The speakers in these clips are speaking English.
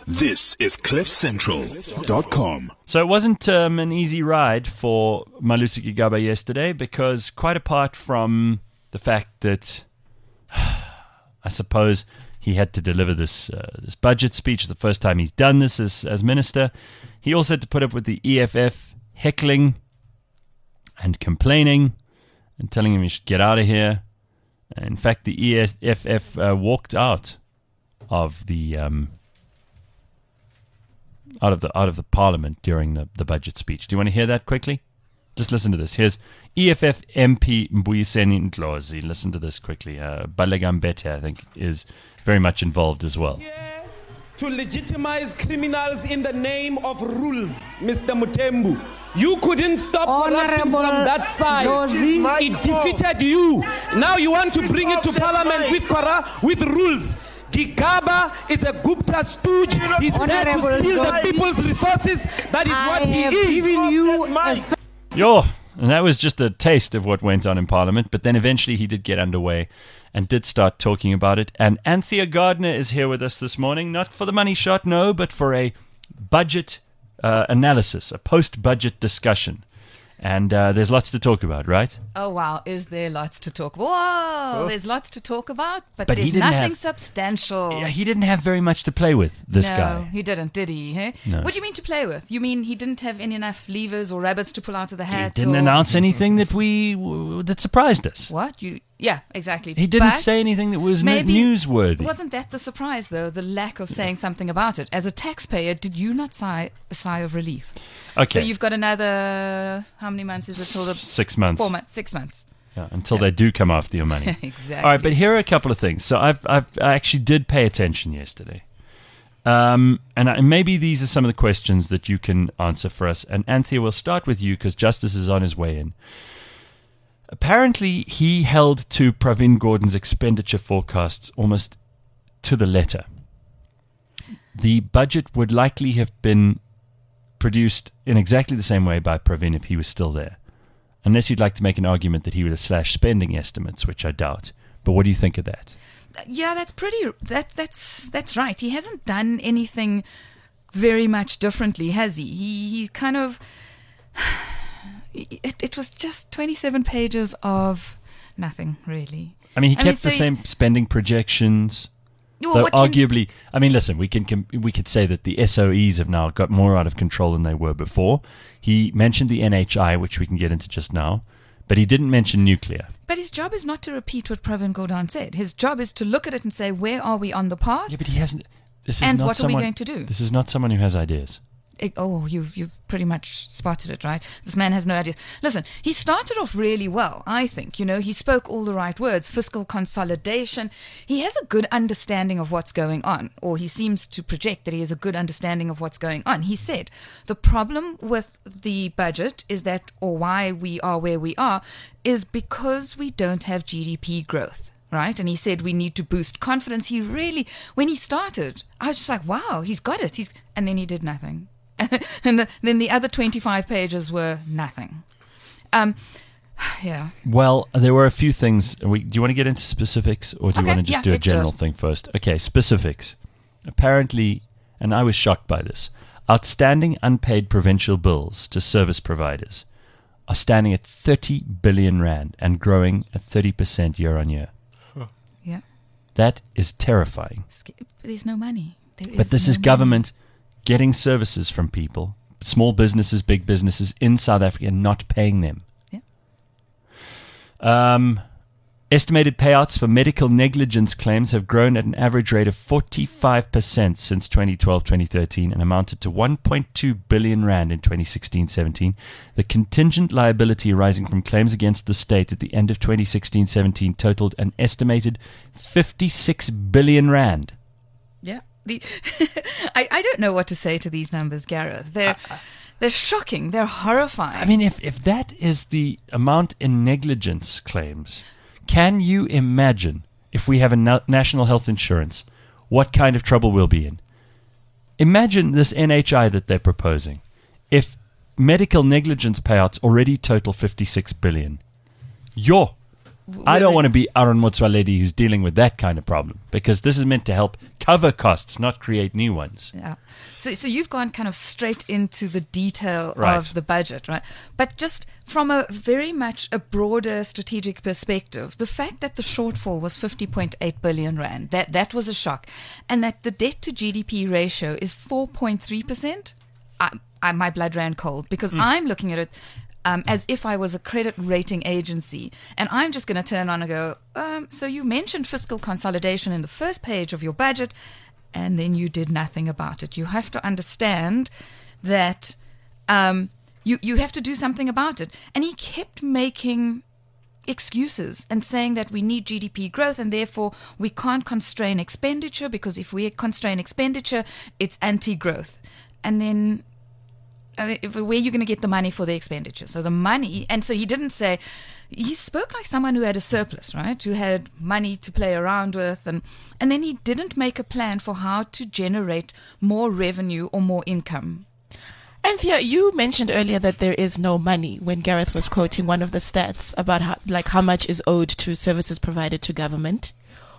This is CliffCentral.com. So it wasn't an easy ride for Malusi Gigaba yesterday because quite apart from the fact that I suppose he had to deliver this budget speech, the first time he's done this as minister, he also had to put up with the EFF heckling and complaining and telling him he should get out of here. In fact, the EFF walked out of the out of the parliament during the budget speech. Do you want to hear that quickly? Just listen to this. Here's EFF MP Mbuyiseni Ndlozi. Listen to this quickly. Baleka Mbete, I think, is very much involved as well. Yeah, to legitimize criminals in the name of rules, Mr. Mutembu. You couldn't stop corruption from that side. It defeated you. Now you want to bring it to parliament with rules. Gigaba is a Gupta stooge. He's there to steal the people's resources. That is what he is. Giving you and that was just a taste of what went on in Parliament. But then eventually he did get underway and did start talking about it. And Anthea Gardner is here with us this morning, not for the money shot, no, but for a budget analysis, a post-budget discussion. And there's lots to talk about, right? Oh, wow. Is there lots to talk about? Whoa, there's lots to talk about, but there's nothing substantial. Yeah, he didn't have very much to play with, this guy. No, he didn't, did he? Hey? No. What do you mean to play with? You mean he didn't have enough levers or rabbits to pull out of the hat? He didn't announce anything that surprised us. What? Yeah, exactly. He didn't say anything that was newsworthy. Wasn't that the surprise, though, the lack of saying something about it? As a taxpayer, did you not sigh a sigh of relief? Okay. So you've got another, how many months is it till 6 months. 4 months, 6 months. Yeah, until they do come after your money. Exactly. All right, but here are a couple of things. So I actually did pay attention yesterday. And maybe these are some of the questions that you can answer for us. And Anthea, we'll start with you because Justice is on his way in. Apparently, he held to Pravin Gordhan's expenditure forecasts almost to the letter. The budget would likely have been produced in exactly the same way by Pravin if he was still there. Unless you'd like to make an argument that he would have slashed spending estimates, which I doubt. But what do you think of that? Yeah, that's right. He hasn't done anything very much differently, has he? He kind of... It was just 27 pages of nothing, really. I mean, he kept the same spending projections. Well, though arguably, I mean, listen, we could say that the SOEs have now got more out of control than they were before. He mentioned the NHI, which we can get into just now, but he didn't mention nuclear. But his job is not to repeat what Pravin Gordhan said. His job is to look at it and say, where are we on the path? Yeah, but he hasn't. And what are we going to do? This is not someone who has ideas. You've pretty much spotted it, right? This man has no idea. Listen, he started off really well, I think. He spoke all the right words, fiscal consolidation. He has a good understanding of what's going on, or he seems to project that he has a good understanding of what's going on. He said, the problem with the budget is that, or why we are where we are, is because we don't have GDP growth. Right? And he said we need to boost confidence. He really, when he started, I was just like, wow, he's got it. And then he did nothing. And then the other 25 pages were nothing. Yeah. Well, there were a few things. Do you want to get into specifics, or do you want to just do a general thing first? Okay, specifics. Apparently, and I was shocked by this, outstanding unpaid provincial bills to service providers are standing at 30 billion rand and growing at 30% year on year. Yeah. That is terrifying. There's no money. But this is government getting services from people, small businesses, big businesses in South Africa, not paying them. Yeah. Estimated payouts for medical negligence claims have grown at an average rate of 45% since 2012-2013 and amounted to 1.2 billion rand in 2016-17. The contingent liability arising from claims against the state at the end of 2016-17 totaled an estimated 56 billion rand. Yeah. I don't know what to say to these numbers, Gareth. They're shocking. They're horrifying. I mean, if that is the amount in negligence claims, can you imagine if we have a national health insurance, what kind of trouble we'll be in? Imagine this NHI that they're proposing. If medical negligence payouts already total 56 billion, I don't want to be Aaron Motsoaledi who's dealing with that kind of problem, because this is meant to help cover costs, not create new ones. Yeah. So you've gone kind of straight into the detail Right. of the budget, right? But just from a very much a broader strategic perspective, the fact that the shortfall was 50.8 billion rand, that was a shock. And that the debt to GDP ratio is 4.3%, my blood ran cold, because I'm looking at it as if I was a credit rating agency, and I'm just going to turn on and go, so you mentioned fiscal consolidation in the first page of your budget, and then you did nothing about it. You have to understand that you have to do something about it. And he kept making excuses and saying that we need GDP growth and therefore we can't constrain expenditure, because if we constrain expenditure, it's anti-growth. And then where are you going to get the money for the expenditure? So the money, and so he didn't say, he spoke like someone who had a surplus, right? Who had money to play around with. And then he didn't make a plan for how to generate more revenue or more income. Anthea, you mentioned earlier that there is no money when Gareth was quoting one of the stats about how much is owed to services provided to government.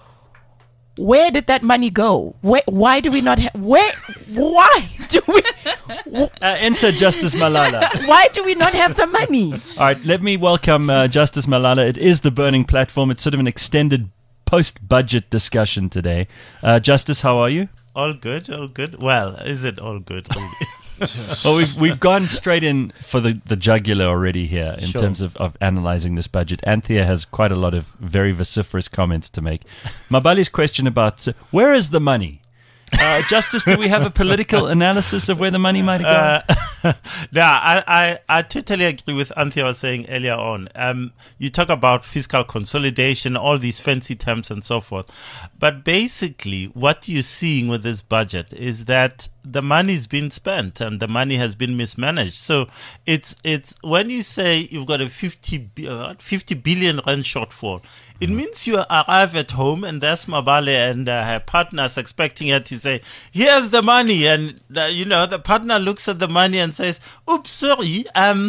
Where did that money go? Why do we not have... Why do we... Enter Justice Malala. Why do we not have the money? All right, let me welcome Justice Malala. It is the Burning Platform. It's sort of an extended post-budget discussion today. Justice, how are you? All good, all good. Well, is it all good? Well, we've gone straight in for the jugular already here in Sure. terms of analyzing this budget. Anthea has quite a lot of very vociferous comments to make. Mabali's question about where is the money? Justice, do we have a political analysis of where the money might have gone? I totally agree with Anthea was saying earlier on. You talk about fiscal consolidation, all these fancy terms and so forth. But basically, what you're seeing with this budget is that the money's been spent and the money has been mismanaged. So it's when you say you've got a 50 billion rand shortfall, it means you arrive at home and there's Mabale and her partners expecting her to say, here's the money. And, the partner looks at the money and says, oops, sorry,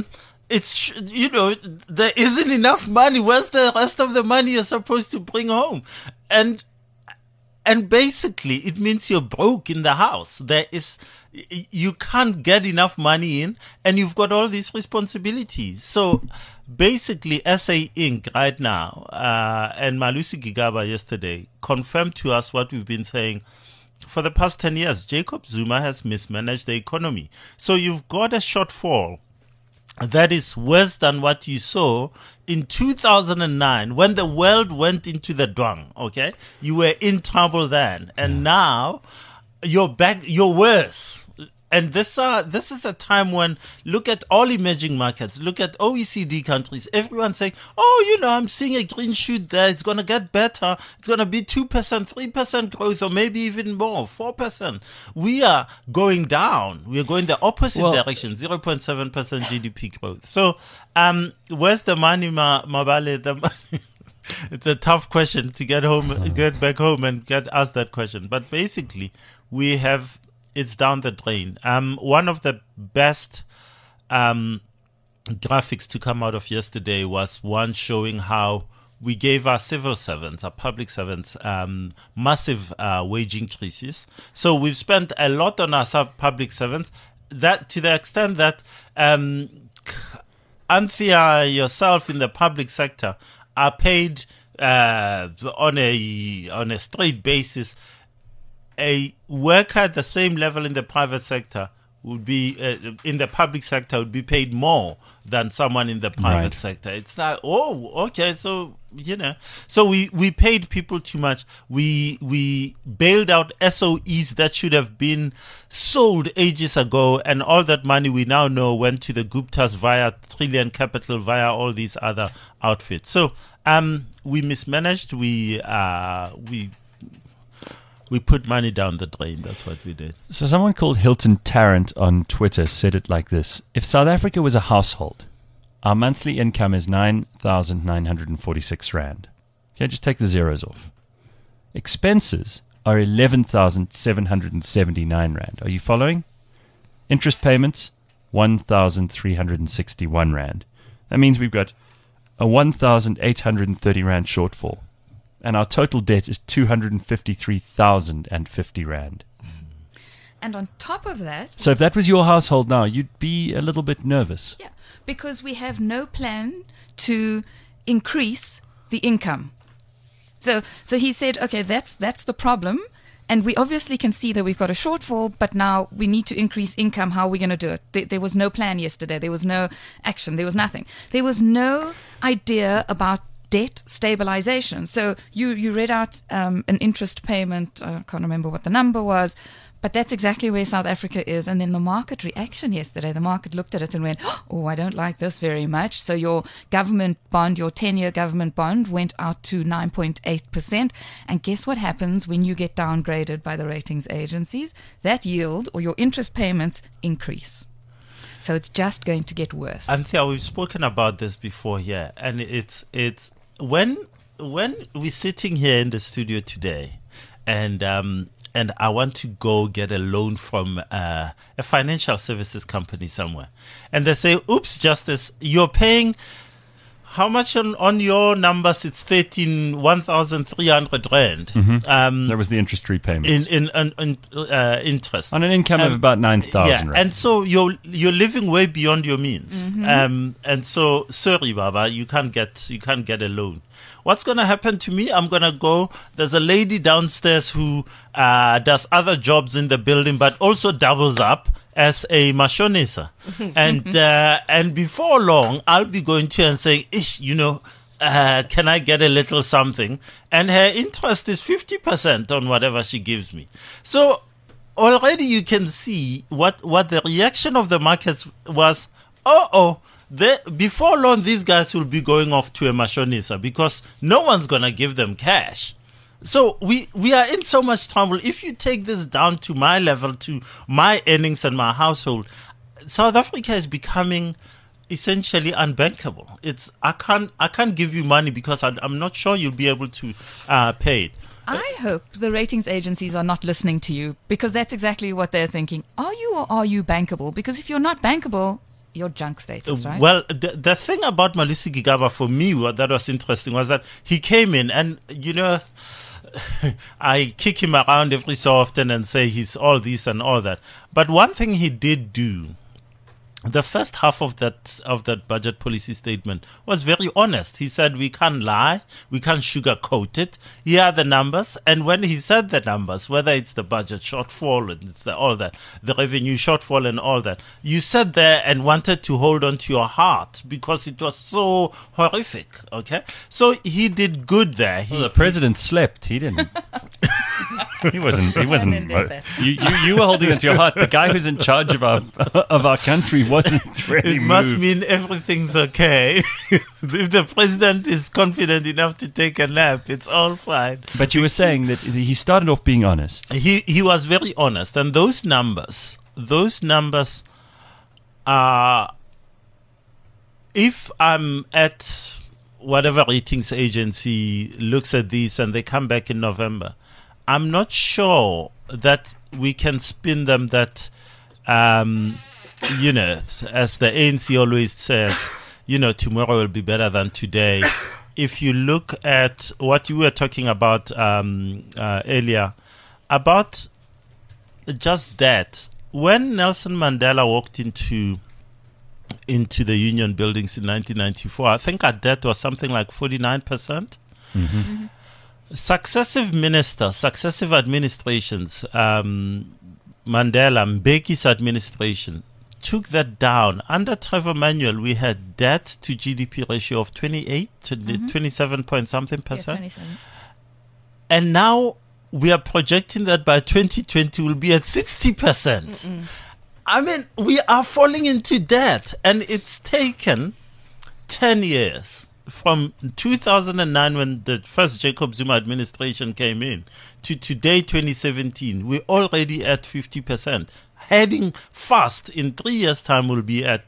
there isn't enough money. Where's the rest of the money you're supposed to bring home? And basically, it means you're broke in the house. You can't get enough money in, and you've got all these responsibilities. So basically, SA Inc. right now, and Malusi Gigaba yesterday, confirmed to us what we've been saying for the past 10 years. Jacob Zuma has mismanaged the economy. So you've got a shortfall that is worse than what you saw in 2009 when the world went into the dwang, okay? You were in trouble then. And now you're back, you're worse. And this is a time when, look at all emerging markets, look at OECD countries, everyone's saying, I'm seeing a green shoot there, it's going to get better, it's going to be 2%, 3% growth, or maybe even more, 4%. We are going down. We are going the opposite direction, 0.7% GDP growth. So, where's the money, Mabale? The money? It's a tough question to get back home and get asked that question. But basically, it's down the drain. One of the best graphics to come out of yesterday was one showing how we gave our civil servants, our public servants, massive wage increases. So we've spent a lot on our public servants, that to the extent that Anthea, yourself in the public sector, are paid on a straight basis. A worker at the same level in the private sector would be in the public sector would be paid more than someone in the private sector. It's like, okay, so so we paid people too much. We bailed out SOEs that should have been sold ages ago, and all that money we now know went to the Guptas via Trillion Capital, via all these other outfits. So we mismanaged. We put money down the drain. That's what we did. So someone called Hilton Tarrant on Twitter said it like this. If South Africa was a household, our monthly income is 9,946 Rand. Okay, just take the zeros off. Expenses are 11,779 Rand. Are you following? Interest payments, 1,361 Rand. That means we've got a 1,830 rand shortfall. And our total debt is 253,050 rand. And on top of that, So if that was your household now, you'd be a little bit nervous. yeah, because we have no plan to increase the income. So he said, okay, that's the problem. And we obviously can see that we've got a shortfall, but now we need to increase income. How are we going to do it? There was no plan yesterday. There was no action. There was nothing. There was no idea about debt stabilization. So you read out an interest payment. I can't remember what the number was, but that's exactly where South Africa is. And then the market reaction yesterday, the market looked at it and went, oh, I don't like this very much. So your government bond, your 10-year government bond went out to 9.8%. And guess what happens when you get downgraded by the ratings agencies? That yield or your interest payments increase. So it's just going to get worse. Anthea, we've spoken about this before here, and it's when we're sitting here in the studio today, and I want to go get a loan from a financial services company somewhere, and they say, "Oops, Justice, you're paying." How much on your numbers? It's 1,300 rand. That was the interest repayment. In interest. On an income of about 9,000 Yeah, rand. and so you're living way beyond your means. And so, sorry, Baba, you can't get a loan. What's going to happen to me? I'm going to go. There's a lady downstairs who does other jobs in the building, but also doubles up as a mashonisa. And before long, I'll be going to her and saying, Ish, can I get a little something? And her interest is 50% on whatever she gives me. So already you can see what the reaction of the markets was. Before long, these guys will be going off to a mashonisa because no one's going to give them cash. So we are in so much trouble. If you take this down to my level, to my earnings and my household, South Africa is becoming essentially unbankable. I can't give you money because I'm not sure you'll be able to pay it. I hope the ratings agencies are not listening to you, because that's exactly what they're thinking. Are you or are you bankable? Because if you're not bankable, you're junk status, right? Well, the thing about Malusi Gigaba for me that was interesting was that he came in and, I kick him around every so often and say he's all this and all that. But one thing he did do, the first half of that budget policy statement was very honest. He said we can't lie, we can't sugarcoat it. Here are the numbers, and when he said the numbers, whether it's the budget shortfall and it's all that, the revenue shortfall and all that, you sat there and wanted to hold on to your heart because it was so horrific. Okay, so he did good there. The president slept. He didn't. He wasn't. then there's that. You were holding onto your heart. The guy who's in charge of our country wasn't really It must moved. mean everything's okay. If the president is confident enough to take a nap, it's all fine. But you were saying that he started off being honest. He was very honest, and those numbers are. If I'm at whatever ratings agency looks at these and they come back in November, I'm not sure that we can spin them that, as the ANC always says, tomorrow will be better than today. If you look at what you were talking about earlier, about just that, when Nelson Mandela walked into the union buildings in 1994, I think our debt was something like 49%. Successive ministers, successive administrations, Mandela, Mbeki's administration, took that down. Under Trevor Manuel, we had debt to GDP ratio of 27 point something percent. 27. And now we are projecting that by 2020 we'll be at 60%. I mean, we are falling into debt, and it's taken 10 years from 2009 when the first Jacob Zuma administration came in to today, 2017. We're already at 50%. Heading fast, in 3 years' time, we'll be at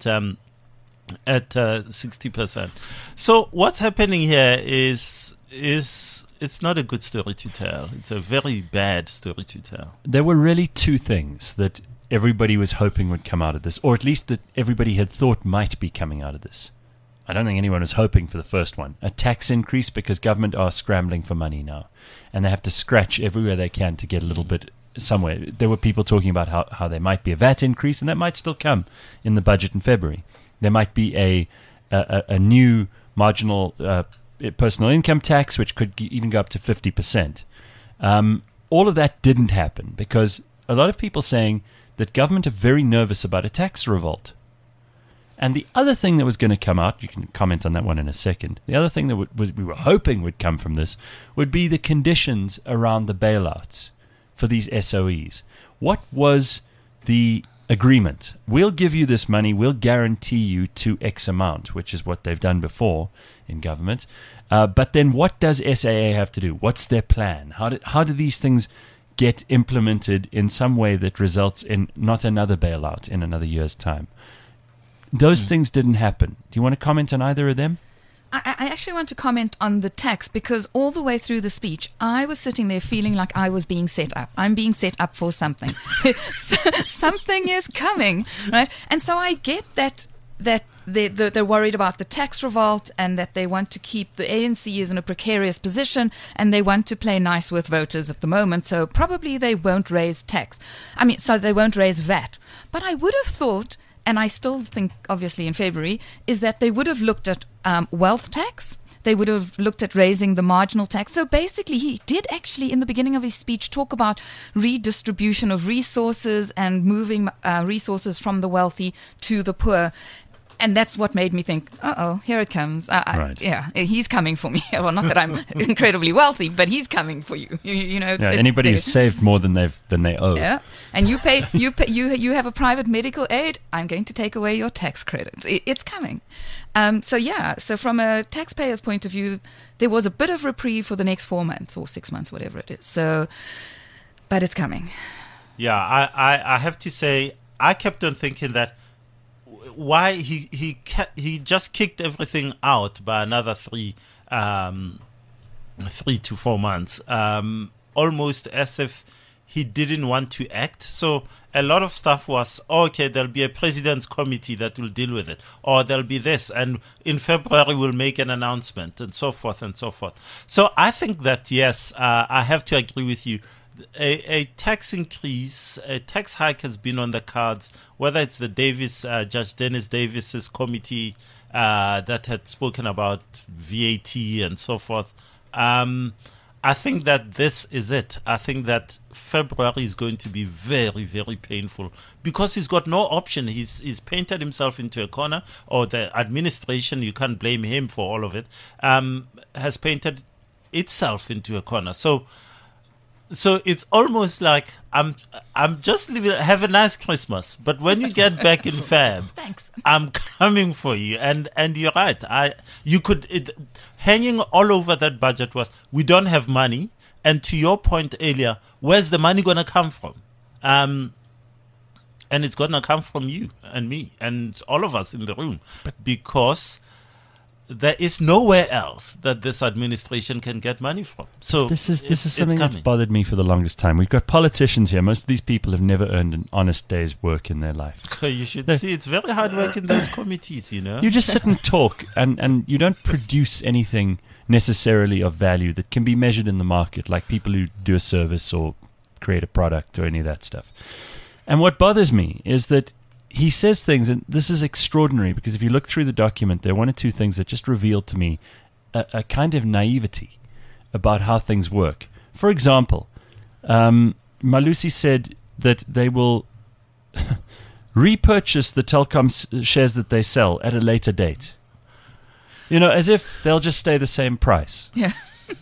60%. So what's happening here is it's not a good story to tell. It's a very bad story to tell. There were really two things that everybody was hoping would come out of this, or at least that everybody had thought might be coming out of this. I don't think anyone was hoping for the first one, a tax increase, because government are scrambling for money now, and they have to scratch everywhere they can to get a little bit somewhere. There were people talking about how there might be a VAT increase, and that might still come in the budget in February. There might be a new marginal personal income tax, which could even go up to 50%. All of that didn't happen because a lot of people saying that government are very nervous about a tax revolt. And the other thing that was going to come out, you can comment on that one in a second, the other thing that we were hoping would come from this would be the conditions around the bailouts for these SOEs. What was the agreement? We'll give you this money, we'll guarantee you to X amount, which is what they've done before in government. But then what does SAA have to do? What's their plan? How do these things get implemented in some way that results in not another bailout in another year's time? Those things didn't happen. Do you want to comment on either of them? I actually want to comment on the tax because all the way through the speech, I was sitting there feeling like I was being set up. I'm being set up for something. Something is coming, right? And so I get that they're worried about the tax revolt and that they want to keep the ANC is in a precarious position and they want to play nice with voters at the moment. So probably they won't raise tax. So they won't raise VAT. But I would have thought, and I still think, obviously, in February, is that they would have looked at wealth tax. They would have looked at raising the marginal tax. So basically, he did actually, in the beginning of his speech, talk about redistribution of resources and moving resources from the wealthy to the poor. And that's what made me think, here it comes. Right. Yeah, he's coming for me. Well, not that I'm incredibly wealthy, but he's coming for you. You know, anybody who's saved more than they owe. Yeah, and you have a private medical aid. I'm going to take away your tax credits. It's coming. So from a taxpayer's point of view, there was a bit of reprieve for the next 4 months or 6 months, whatever it is. So, but it's coming. Yeah, I have to say, I kept on thinking that. Why he just kicked everything out by another 3 to 4 months, almost as if he didn't want to act. So a lot of stuff was, okay, there'll be a president's committee that will deal with it, or there'll be this, and in February we'll make an announcement, and so forth and so forth. So I think that, yes, I have to agree with you. A tax increase, a tax hike has been on the cards, whether it's the Judge Dennis Davis's committee that had spoken about VAT and so forth. I think that this is it. I think that February is going to be very, very painful because he's got no option. He's painted himself into a corner, or the administration, you can't blame him for all of it, has painted itself into a corner. So it's almost like I'm just leaving. Have a nice Christmas, but when you get back in Feb, Thanks. I'm coming for you. And you're right. Hanging all over that budget was we don't have money. And to your point earlier, where's the money gonna come from? And it's gonna come from you and me and all of us in the room, because there is nowhere else that this administration can get money from. So this is something that's bothered me for the longest time. We've got politicians here. Most of these people have never earned an honest day's work in their life. You should see it's very hard work in those committees, you know. You just sit and talk, and you don't produce anything necessarily of value that can be measured in the market, like people who do a service or create a product or any of that stuff. And what bothers me is that he says things, and this is extraordinary, because if you look through the document, there are one or two things that just reveal to me a kind of naivety about how things work. For example, Malusi said that they will repurchase the Telkom shares that they sell at a later date. You know, as if they'll just stay the same price. Yeah.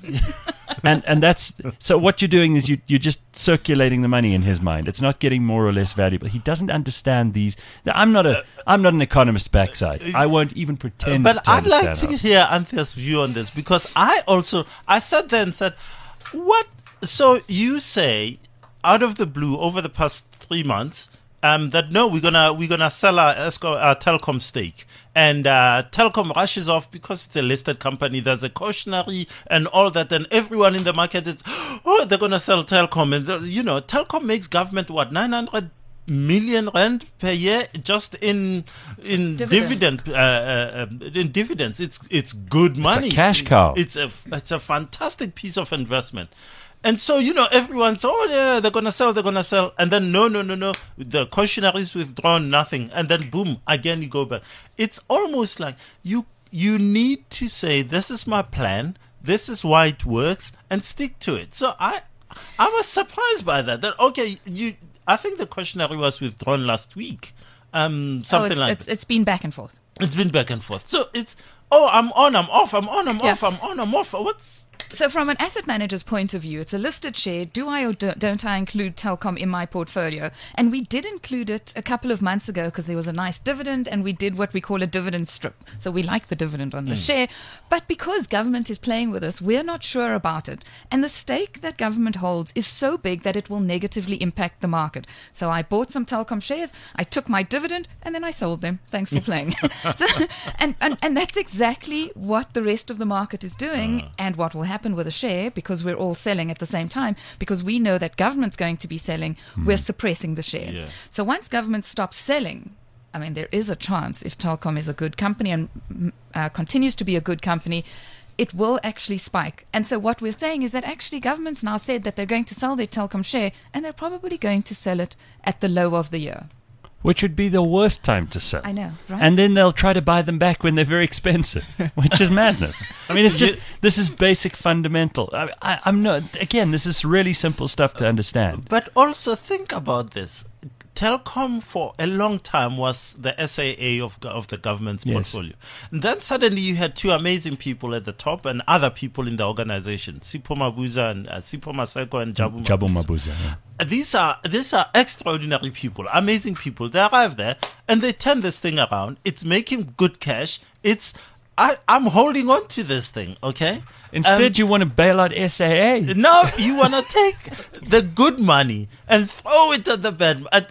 And that's so what you're doing is you're just circulating the money in his mind. It's not getting more or less valuable. He doesn't understand these. I'm not an economist's backside. I won't even pretend. But to I'd like understand to hear Anthea's view on this, because I sat there and said, what? So you say out of the blue over the past 3 months that no, we're gonna sell our Telkom stake. And Telkom rushes off because it's a listed company. There's a cautionary and all that, and everyone in the market is, they're going to sell Telkom. And, Telkom makes government, 900 million rand per year just in dividends. It's good money. It's a cash cow. It's a fantastic piece of investment. And so, everyone's, they're going to sell. And then, no. The cautionary is withdrawn, nothing. And then, boom, again, you go back. It's almost like you need to say, this is my plan. This is why it works, and stick to it. So I was surprised by that. I think the cautionary was withdrawn last week. It's been back and forth. It's been back and forth. So it's, I'm on, I'm off, I'm on, I'm off, I'm on, I'm off. So from an asset manager's point of view, it's a listed share. Do I or don't I include Telkom in my portfolio? And we did include it a couple of months ago because there was a nice dividend and we did what we call a dividend strip. So we like the dividend on the share. But because government is playing with us, we're not sure about it. And the stake that government holds is so big that it will negatively impact the market. So I bought some Telkom shares, I took my dividend, and then I sold them. Thanks for playing. And that's exactly what the rest of the market is doing and what will happen with a share, because we're all selling at the same time, because we know that government's going to be selling, we're suppressing the share. Yeah. So once government stops selling, I mean, there is a chance, if Telkom is a good company and continues to be a good company, it will actually spike. And so what we're saying is that actually government's now said that they're going to sell their Telkom share, and they're probably going to sell it at the low of the year. Which would be the worst time to sell. I know, right? And then they'll try to buy them back when they're very expensive, which is madness. I mean, it's just, this is basic fundamental. I'm not, again, this is really simple stuff to understand. But also think about this. Telkom for a long time was the SAA of the government's portfolio. And then suddenly you had two amazing people at the top and other people in the organization, Sipho Mabuza and Sipho Maseko and Jabu Mabuza. Yeah. These are extraordinary people, amazing people. They arrive there and they turn this thing around. It's making good cash. I'm holding on to this thing, okay? Instead, you want to bail out SAA. No, you want to take the good money and throw it at the bed. I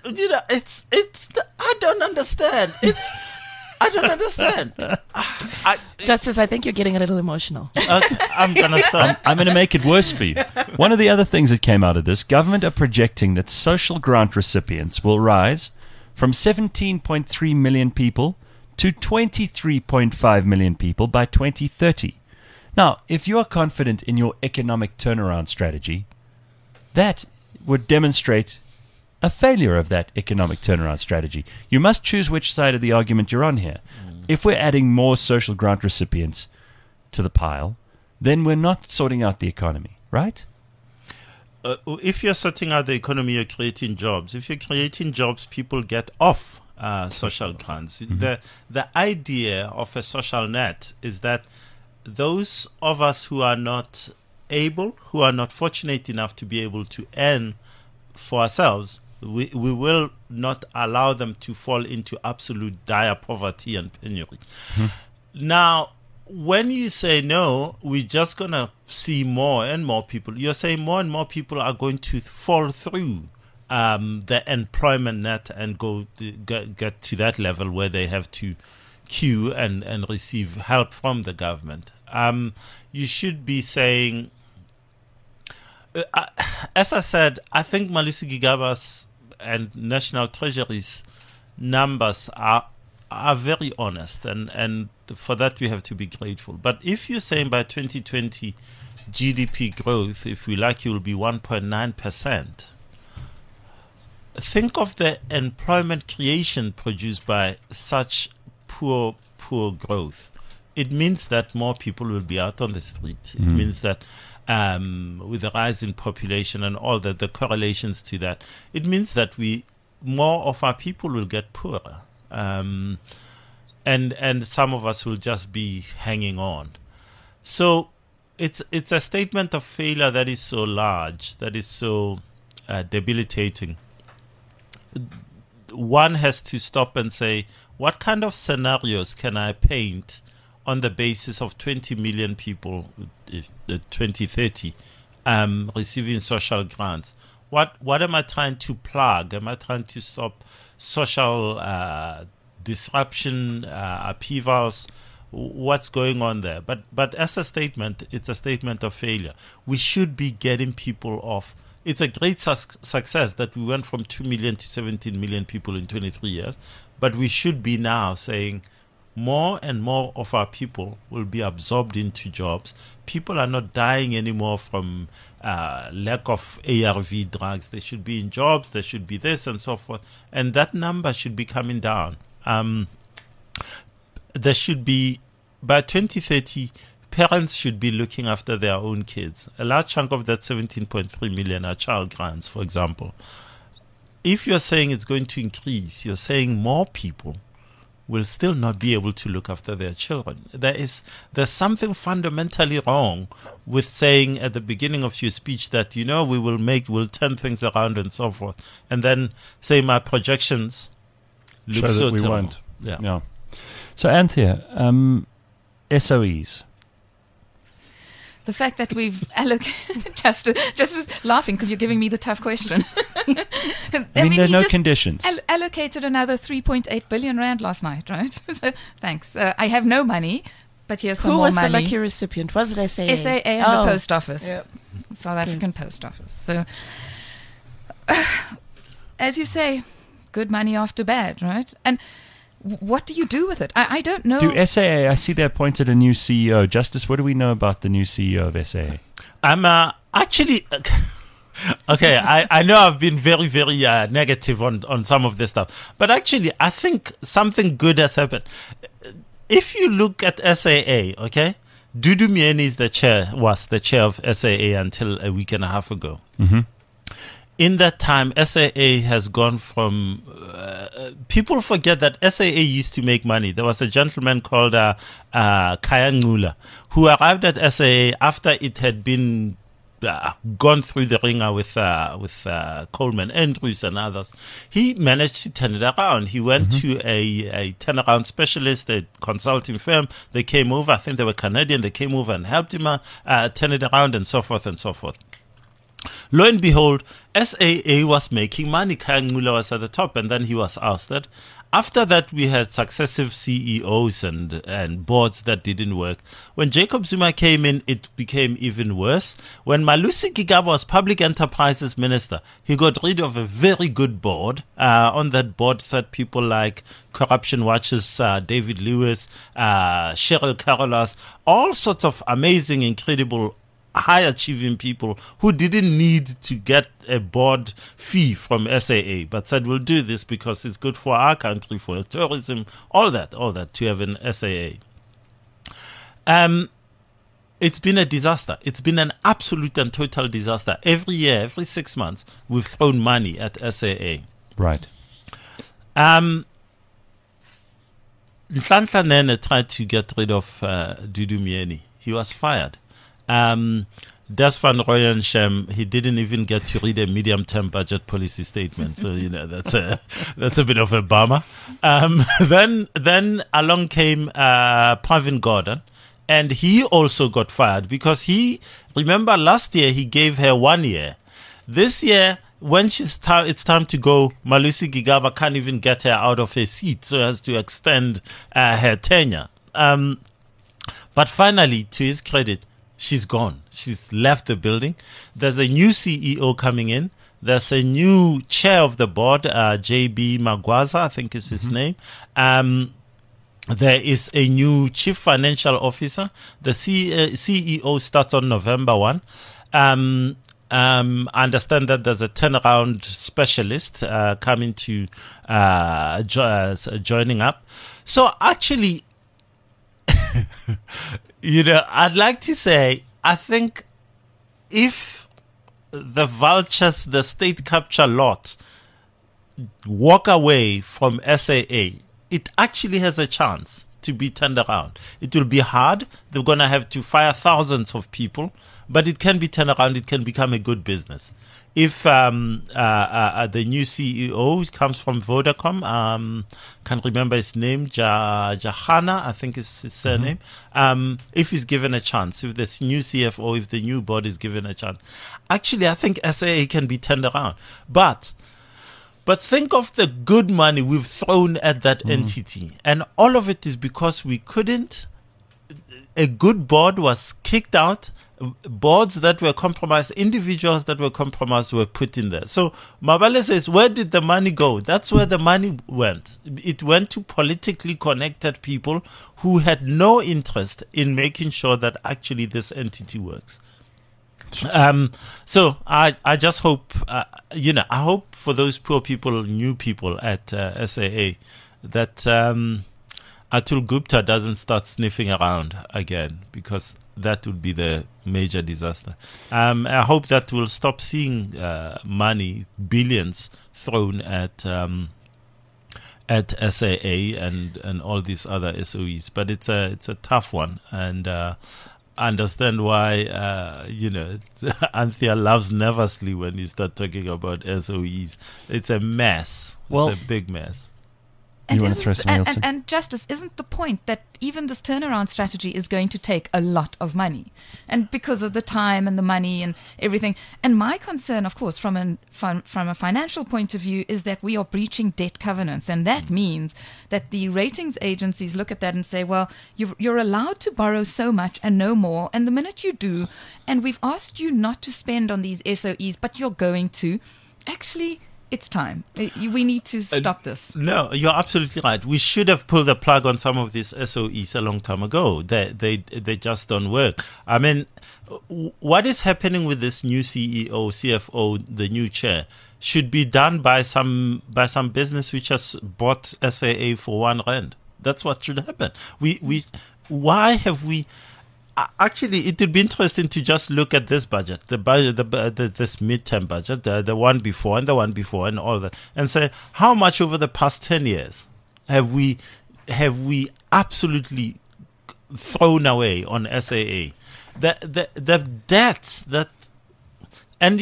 don't understand. I don't understand. Justice, I think you're getting a little emotional. Okay, I'm going to stop. I'm going to make it worse for you. One of the other things that came out of this, government are projecting that social grant recipients will rise from 17.3 million people to 23.5 million people by 2030. Now, if you are confident in your economic turnaround strategy, that would demonstrate a failure of that economic turnaround strategy. You must choose which side of the argument you're on here. If we're adding more social grant recipients to the pile, then we're not sorting out the economy, right? If you're sorting out the economy, you're creating jobs. If you're creating jobs, people get off social grants. The idea of a social net is that those of us who are not fortunate enough to be able to earn for ourselves, we will not allow them to fall into absolute dire poverty and penury. Now, when you say no, we're just going to see more and more people, you're saying more and more people are going to fall through the employment net and get to that level where they have to queue and receive help from the government. You should be saying, as I said, I think Malusi Gigaba's and National Treasury's numbers are very honest, and for that we have to be grateful. But if you're saying by 2020 GDP growth, if we like, it will be 1.9%, think of the employment creation produced by such poor growth. It means that more people will be out on the street. It means that with the rise in population and all the correlations to that, it means that more of our people will get poorer. And some of us will just be hanging on. So it's a statement of failure that is so large, that is so debilitating. One has to stop and say, what kind of scenarios can I paint on the basis of 20 million people, 2030, receiving social grants? What am I trying to plug? Am I trying to stop social disruption, upheavals? What's going on there? But as a statement, it's a statement of failure. We should be getting people off. it's a great success that we went from 2 million to 17 million people in 23 years. But we should be now saying more and more of our people will be absorbed into jobs. People are not dying anymore from lack of ARV drugs. They should be in jobs. There should be this and so forth. And that number should be coming down. There should be, by 2030, parents should be looking after their own kids. A large chunk of that 17.3 million are child grants, for example. If you're saying it's going to increase, you're saying more people will still not be able to look after their children. There's something fundamentally wrong with saying at the beginning of your speech that, we'll turn things around and so forth, and then say my projections look show so that we terrible. won't. Yeah. So, Anthea, SOEs. The fact that we've allocated, just laughing because you're giving me the tough question. I mean, there are he no just conditions. Allocated another 3.8 billion rand last night, right? So, thanks. I have no money, but here's some Who more was the money. lucky recipient? Was it SAA? SAA and the Post Office. Yep. South African Post Office. So, as you say, good money after bad, right? And what do you do with it? I don't know. Do SAA, I see they appointed a new CEO. Justice, what do we know about the new CEO of SAA? I'm actually... Okay, I know I've been very, very negative on some of this stuff. But actually, I think something good has happened. If you look at SAA, okay, Dudu Myeni was the chair of SAA until a week and a half ago. Mm-hmm. In that time, SAA has gone from... people forget that SAA used to make money. There was a gentleman called Kaya Ngula who arrived at SAA after it had been gone through the ringer with Coleman Andrews and others. He managed to turn it around. He went to a turnaround specialist, a consulting firm. They came over. I think they were Canadian. They came over and helped him turn it around and so forth and so forth. Lo and behold, SAA was making money. Kaya Ngula was at the top, and then he was ousted. After that, we had successive CEOs and boards that didn't work. When Jacob Zuma came in, it became even worse. When Malusi Gigaba was Public Enterprises Minister, he got rid of a very good board. On that board sat people like Corruption Watch's David Lewis, Cheryl Carolus, all sorts of amazing, incredible, high-achieving people who didn't need to get a board fee from SAA, but said, we'll do this because it's good for our country, for tourism, all that, to have an SAA. It's been a disaster. It's been an absolute and total disaster. Every year, every 6 months, we've thrown money at SAA. Right. Nhlanhla Nene tried to get rid of Dudu Myeni. He was fired. Des van Rooyen, he didn't even get to read a medium-term budget policy statement. So, that's a bit of a bummer. Then along came Pravin Gordhan, and he also got fired because remember last year he gave her 1 year. This year, when it's time to go, Malusi Gigaba can't even get her out of her seat, so has to extend her tenure. But finally, to his credit, she's gone. She's left the building. There's a new CEO coming in. There's a new chair of the board, JB Magwaza, I think is his name. There is a new chief financial officer. The CEO starts on November 1. I understand that there's a turnaround specialist coming to joining up. So actually, I'd like to say, I think if the vultures, the state capture lot, walk away from SAA, it actually has a chance to be turned around. It will be hard. They're going to have to fire thousands of people, but it can be turned around. It can become a good business. If the new CEO comes from Vodacom, can't remember his name, Jahana, I think is his surname. If he's given a chance, if this new CFO, if the new board is given a chance, actually, I think SAA can be turned around. But think of the good money we've thrown at that entity, and all of it is because we couldn't. A good board was kicked out. boards that were compromised, individuals that were compromised were put in there. So Mabale says, where did the money go? That's where the money went. It went to politically connected people who had no interest in making sure that actually this entity works. So I just hope, I hope for those poor people, new people at SAA, that Atul Gupta doesn't start sniffing around again, because that would be the major disaster. I hope that we'll stop seeing money, billions thrown at SAA and all these other SOEs. But it's a tough one, and I understand why Anthea laughs nervously when you start talking about SOEs. It's a mess. Well, it's a big mess. You want to throw something else in? And Justice, isn't the point that even this turnaround strategy is going to take a lot of money, and because of the time and the money and everything? And my concern, of course, from a financial point of view, is that we are breaching debt covenants, and that means that the ratings agencies look at that and say, well, you're allowed to borrow so much and no more, and the minute you do, and we've asked you not to spend on these SOEs, but you're going to, actually, it's time. We need to stop this. No, you're absolutely right. We should have pulled the plug on some of these SOEs a long time ago. They just don't work. I mean, what is happening with this new CEO, CFO, the new chair, should be done by some business which has bought SAA for R1. That's what should happen. Why have we? Actually, it would be interesting to just look at this budget, this midterm budget, the one before and the one before and all that, and say how much over the past 10 years have we absolutely thrown away on SAA? The debts that, and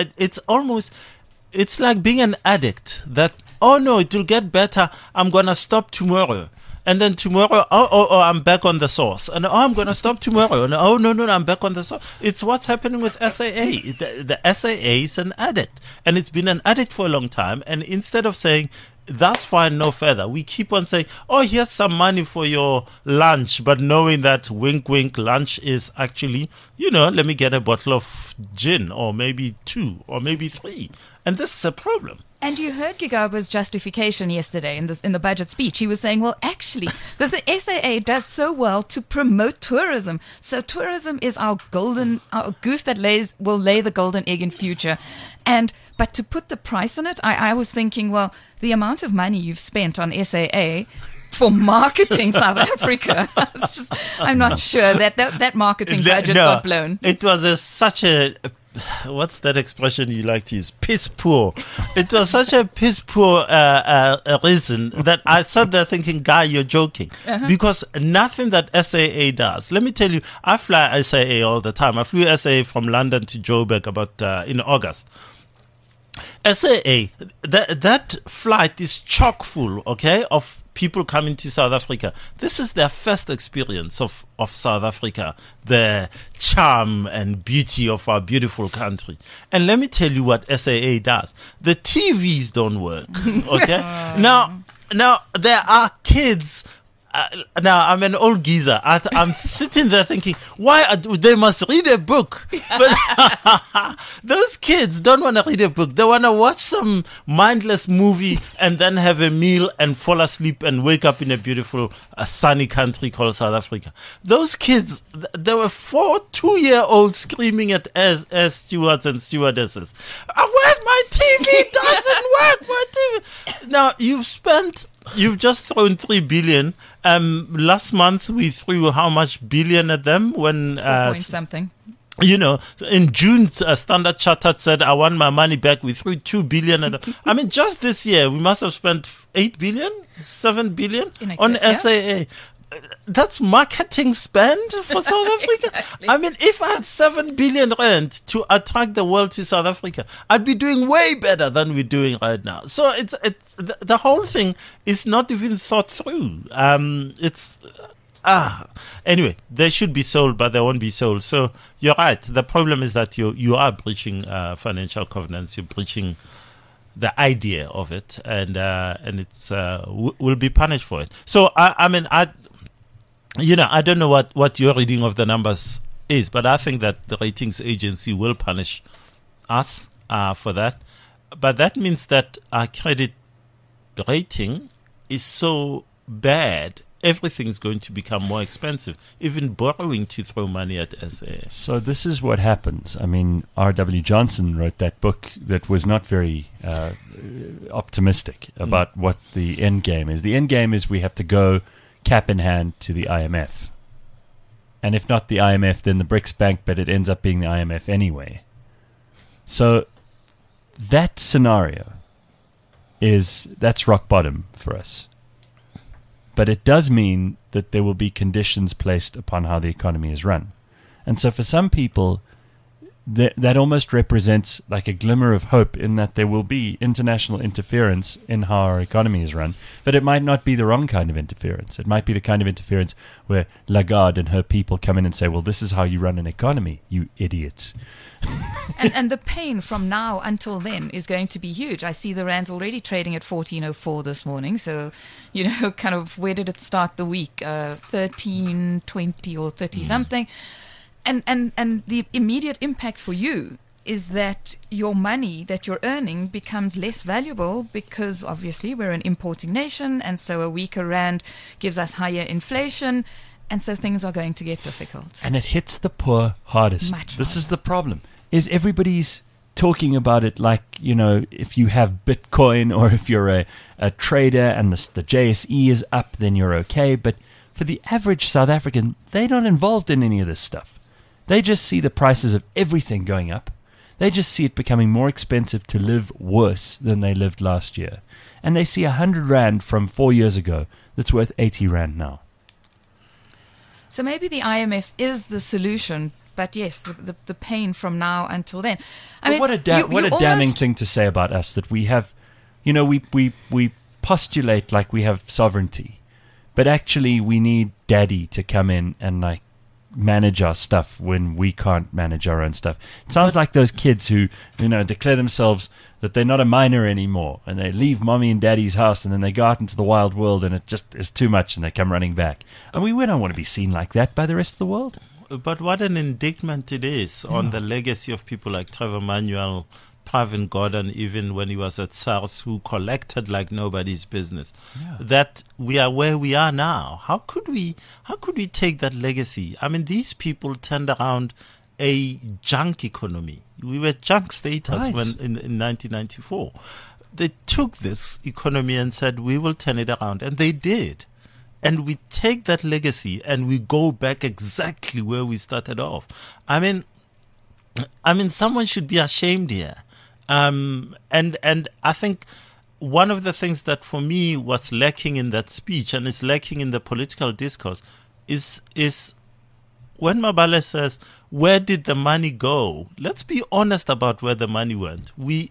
it's like being an addict that, oh no, it will get better, I'm gonna stop tomorrow. And then tomorrow, I'm back on the source. And I'm going to stop tomorrow. And no, I'm back on the source. It's what's happening with SAA. The SAA is an addict. And it's been an addict for a long time. And instead of saying, that's fine, no further, we keep on saying, oh, here's some money for your lunch. But knowing that, wink, wink, lunch is actually, let me get a bottle of gin, or maybe 2, or maybe 3. And this is a problem. And you heard Gigaba's justification yesterday in the budget speech. He was saying, well, actually, the SAA does so well to promote tourism. So tourism is our goose that will lay the golden egg in future. But to put the price on it, I was thinking, well, the amount of money you've spent on SAA for marketing South Africa, I'm not sure that marketing budget got blown. It was such a what's that expression you like to use? Piss poor. It was such a piss poor reason that I sat there thinking, Guy, you're joking. Because nothing that SAA does. Let me tell you, I fly SAA all the time. I flew SAA from London to Joburg in August. SAA, that flight is chock full, okay, of people coming to South Africa. This is their first experience of South Africa, the charm and beauty of our beautiful country. And let me tell you what SAA does. The TVs don't work, okay? Now there are kids. Now I'm an old geezer. I'm sitting there thinking, they must read a book? But those kids don't want to read a book. They want to watch some mindless movie and then have a meal and fall asleep and wake up in a beautiful, sunny country called South Africa. Those kids, there were 4 2-year-olds screaming at air stewards and stewardesses, where's my TV? It doesn't work. My TV. Now you've just thrown 3 billion. Last month we threw how much billion at them when 4 point something. In June, Standard Chartered said, I want my money back. We threw 2 billion at them. I mean, just this year, we must have spent 8 billion, 7 billion on SAA. That's marketing spend for South Africa. Exactly. I mean, if I had 7 billion rand to attract the world to South Africa, I'd be doing way better than we're doing right now. So it's the whole thing is not even thought through. Anyway, they should be sold, but they won't be sold. So you're right. The problem is that you are breaching financial covenants. You're breaching the idea of it, and it's will be punished for it. So I don't know what your reading of the numbers is. But I think that the ratings agency will punish us for that. But that means that our credit rating is so bad, everything's going to become more expensive, even borrowing to throw money at SA. So this is what happens. I mean, R.W. Johnson wrote that book that was not very optimistic about what the end game is. The end game is we have to go cap in hand to the IMF. And if not the IMF, then the BRICS Bank, but it ends up being the IMF anyway. So that scenario that's rock bottom for us. But it does mean that there will be conditions placed upon how the economy is run. And so for some people, that almost represents like a glimmer of hope in that there will be international interference in how our economy is run. But it might not be the wrong kind of interference. It might be the kind of interference where Lagarde and her people come in and say, well, this is how you run an economy, you idiots. And the pain from now until then is going to be huge. I see the Rand's already trading at 14.04 this morning. So, kind of where did it start the week? 13.20 or 30 something. And the immediate impact for you is that your money that you're earning becomes less valuable because obviously we're an importing nation, and so a weaker rand gives us higher inflation, and so things are going to get difficult. And it hits the poor hardest. This is the problem, is everybody's talking about it like, if you have Bitcoin or if you're a trader and the JSE is up, then you're okay. But for the average South African, they're not involved in any of this stuff. They just see the prices of everything going up. They just see it becoming more expensive to live worse than they lived last year. And they see 100 Rand from 4 years ago that's worth 80 Rand now. So maybe the IMF is the solution, but yes, the pain from now until then. What a damning thing to say about us, that we have, we postulate like we have sovereignty, but actually we need daddy to come in and manage our stuff when we can't manage our own stuff. It sounds like those kids who, declare themselves that they're not a minor anymore, and they leave mommy and daddy's house, and then they go out into the wild world, and it just is too much, and they come running back. And we don't want to be seen like that by the rest of the world. But what an indictment it is on the legacy of people like Trevor Manuel, Pravin Gordhan, even when he was at SARS, who collected like nobody's business. Yeah. That we are where we are now. How could we take that legacy? I mean, these people turned around a junk economy. We were junk status when in 1994. They took this economy and said, we will turn it around. And they did. And we take that legacy and we go back exactly where we started off. I mean, someone should be ashamed here. And I think one of the things that for me was lacking in that speech and is lacking in the political discourse is when Mabale says, where did the money go? Let's be honest about where the money went. We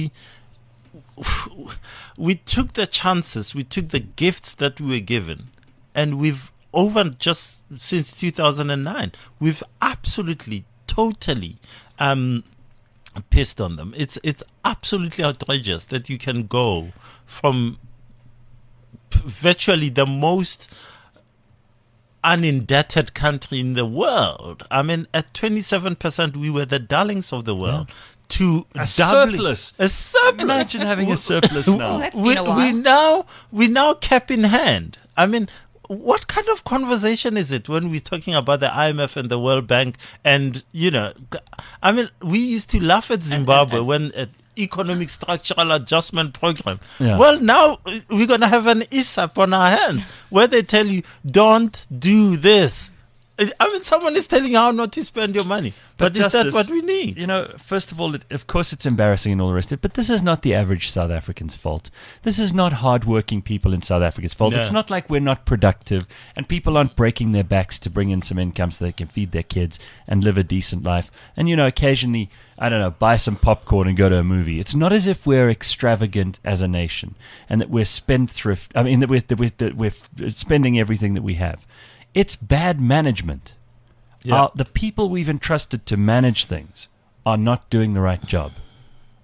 took the chances, we took the gifts that we were given, and we've over just since 2009, we've absolutely, totally pissed on them. It's absolutely outrageous that you can go from virtually the most unindebted country in the world. I mean, at 27%, we were the darlings of the world. Yeah. To a surplus. A surplus. Imagine having a surplus now. That's been a while. We now cap in hand. I mean, what kind of conversation is it when we're talking about the IMF and the World Bank? And, I mean, we used to laugh at Zimbabwe when economic structural adjustment program. Yeah. Well, now we're going to have an ISAP on our hands where they tell you, don't do this. I mean, someone is telling you how not to spend your money. But is that what we need? First of all, of course it's embarrassing and all the rest of it, but this is not the average South African's fault. This is not hardworking people in South Africa's fault. No. It's not like we're not productive and people aren't breaking their backs to bring in some income so they can feed their kids and live a decent life. And, occasionally, buy some popcorn and go to a movie. It's not as if we're extravagant as a nation and that we're spendthrift. I mean, that we're spending everything that we have. It's bad management. Yeah. The people we've entrusted to manage things are not doing the right job, right?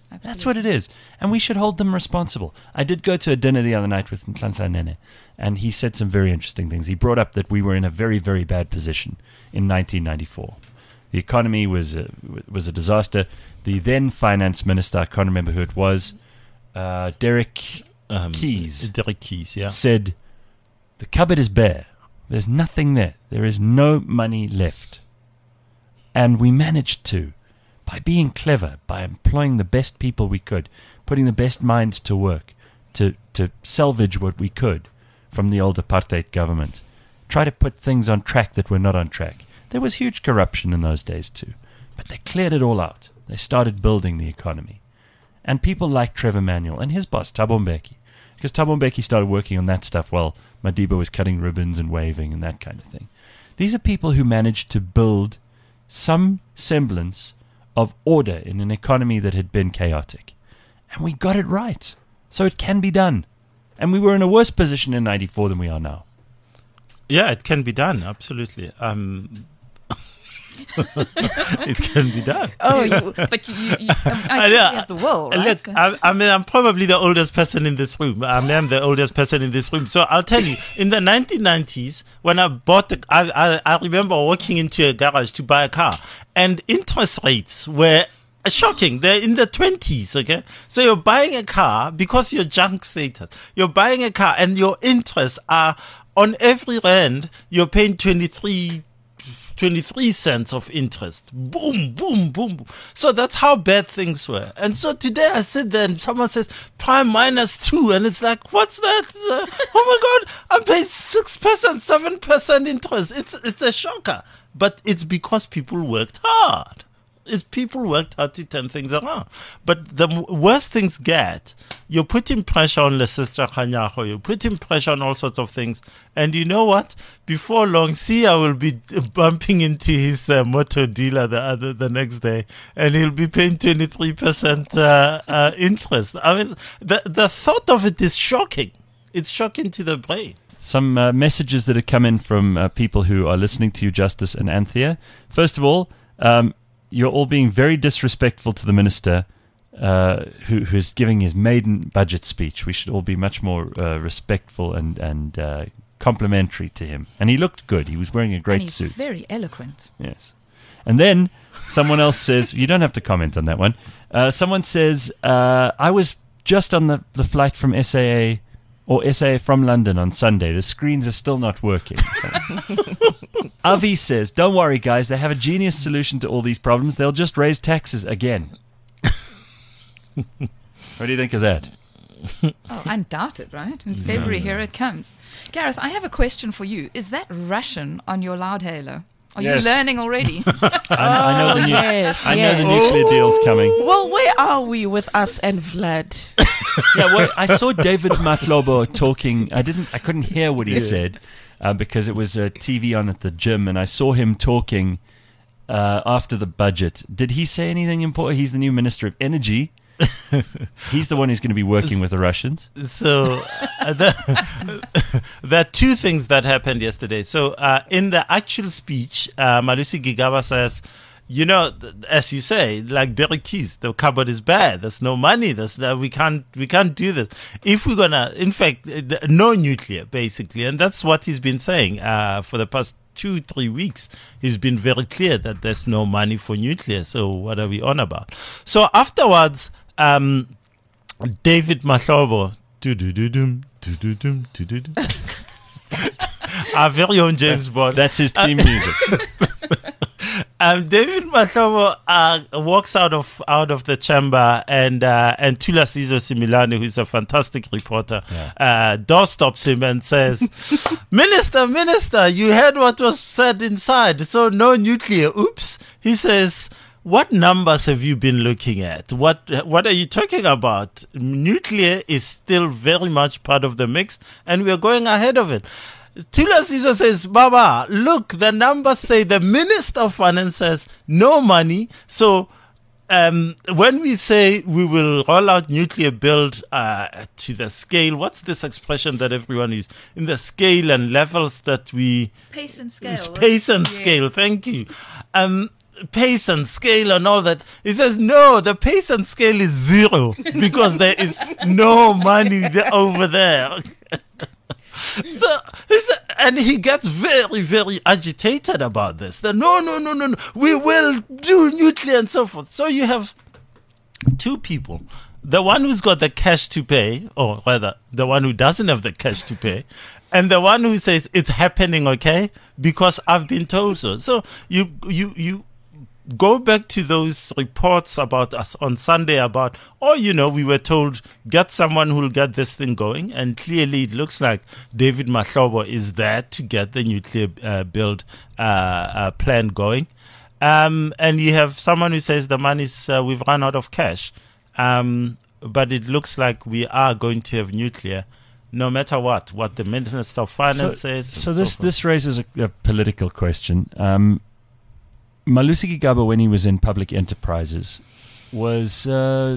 That's what it is. And we should hold them responsible. I did go to a dinner the other night with Nhlanhla Nene, and he said some very interesting things. He brought up that we were in a very, very bad position in 1994. The economy was a disaster. The then finance minister, I can't remember who it was, Derek Keys. Derek Keys, yeah. Said, the cupboard is bare. There's nothing there. There is no money left. And we managed to, by being clever, by employing the best people we could, putting the best minds to work, to salvage what we could from the old apartheid government, try to put things on track that were not on track. There was huge corruption in those days too, but they cleared it all out. They started building the economy. And people like Trevor Manuel and his boss, Thabo Mbeki, because Thabo Mbeki started working on that stuff while Madiba was cutting ribbons and waving and that kind of thing. These are people who managed to build some semblance of order in an economy that had been chaotic. And we got it right. So it can be done. And we were in a worse position in 94 than we are now. Yeah, it can be done, absolutely. It can be done. Oh, but you have the will, right? Look, I mean, I'm probably the oldest person in this room. I am the oldest person in this room. So I'll tell you, in the 1990s, when I bought I remember walking into a garage to buy a car, and interest rates were shocking. They're in the 20s, okay? So you're buying a car because you're junk status. You're buying a car and your interests are on every rand, you're paying 23 cents of interest. Boom, boom, boom. So that's how bad things were. And so today I sit there and someone says prime -2, and it's like, what's that? Oh my God, I'm paying 6%, 7% interest. It's a shocker. But it's because people worked hard. It's people worked hard to turn things around. But the worse things get, you're putting pressure on Leicester Kganyago, you're putting pressure on all sorts of things. And you know what? Before long, Sia will be bumping into his motor dealer the next day, and he'll be paying 23% interest. I mean, the thought of it is shocking. It's shocking to the brain. Some messages that have come in from people who are listening to you, Justice and Anthea. First of all, you're all being very disrespectful to the minister who's giving his maiden budget speech. We should all be much more respectful and complimentary to him. And he looked good. He was wearing a great suit. He's very eloquent. Yes. And then someone else says, you don't have to comment on that one. Someone says, I was just on the flight from SAA from London on Sunday. The screens are still not working. Avi says, don't worry, guys. They have a genius solution to all these problems. They'll just raise taxes again. What do you think of that? Oh, undoubted, right? In February, here it comes. Gareth, I have a question for you. Is that Russian on your loudhailer? Are you learning already? I know the nuclear deal's coming. Well, where are we with us and Vlad? Yeah, well, I saw David Mahlobo talking. I couldn't hear what he said because it was a TV on at the gym, and I saw him talking after the budget. Did he say anything important? He's the new Minister of Energy. He's the one who's going to be working with the Russians. So there are two things that happened yesterday. So in the actual speech, Malusi Gigaba says, you know, as you say, like Derek Keys, the cupboard is bad. There's no money. We can't do this. If we're gonna, in fact, no nuclear, basically, and that's what he's been saying for the past 2-3 weeks. He's been very clear that there's no money for nuclear. So what are we on about? So afterwards, David Mahlobo, our very own James Bond. That's his theme music. David Mahlobo walks out of the chamber, and Tula Sizo Similane, who's a fantastic reporter, doorstops him and says, Minister, you heard what was said inside, so no nuclear. Oops. He says, what numbers have you been looking at? What are you talking about? Nuclear is still very much part of the mix, and we are going ahead of it. Tula Sizo says, Baba, look, the numbers say the Minister of Finance says no money. So when we say we will roll out nuclear build to the scale, what's this expression that everyone uses? In the scale and levels that we... Pace and scale. Pace and scale, thank you. pace and scale and all that. He says, no, the pace and scale is zero because there is no money over there. So, and he gets very, very agitated about this. No, we will do nuclear and so forth. So you have two people. The one who's got the cash to pay, or rather, the one who doesn't have the cash to pay, and the one who says it's happening, okay, because I've been told so. So you go back to those reports about us on Sunday about, we were told, get someone who'll get this thing going. And clearly it looks like David Mahlobo is there to get the nuclear build plan going. And you have someone who says the money's, we've run out of cash. But it looks like we are going to have nuclear no matter what the Minister of Finance says. So this raises a political question. Malusi Gigaba, when he was in public enterprises, was